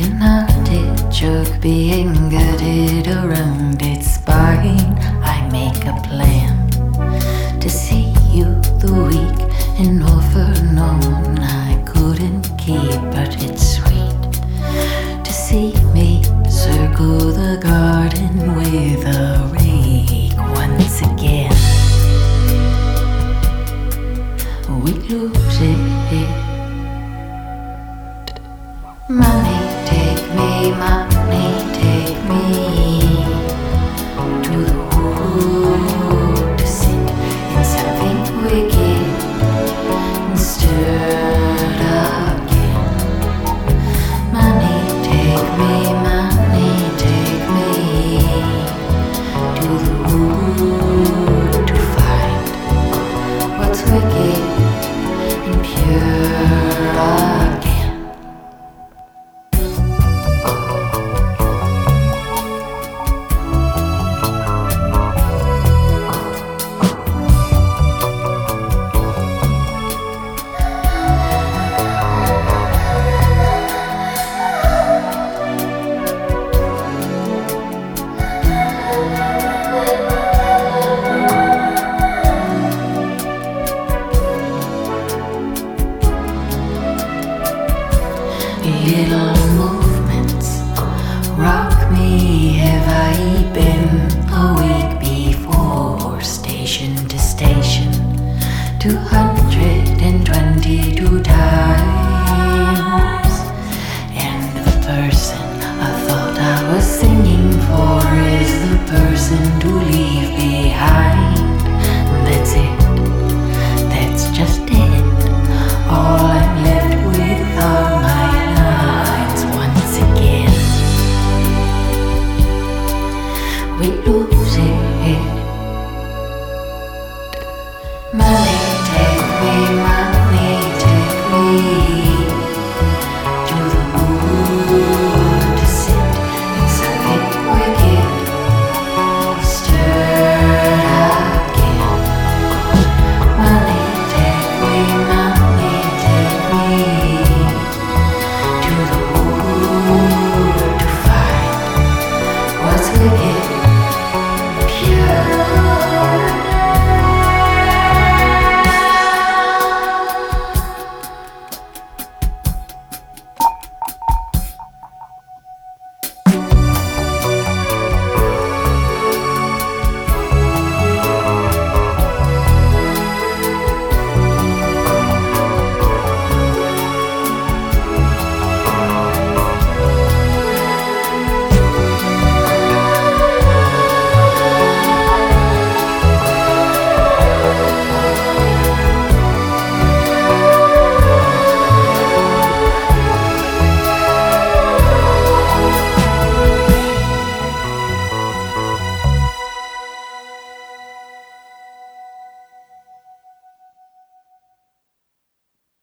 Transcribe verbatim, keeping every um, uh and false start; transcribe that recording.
an artichoke being girded around its spine. I make a plan to see you the week and offer known I couldn't keep, but it's sweet to see me circle the garden with a rake once again. We lose it. Money, take me, money, take me to the wood to sit in something wicked and stirred again. Money, take me, money, take me to the wood to find what's wicked and pure again. Little movements rock me. Have I been a week before? Station to station, two hundred twenty-two times. And the person I thought I was singing for is the person to leave behind. That's it, that's just it. All I'm left with are my we lose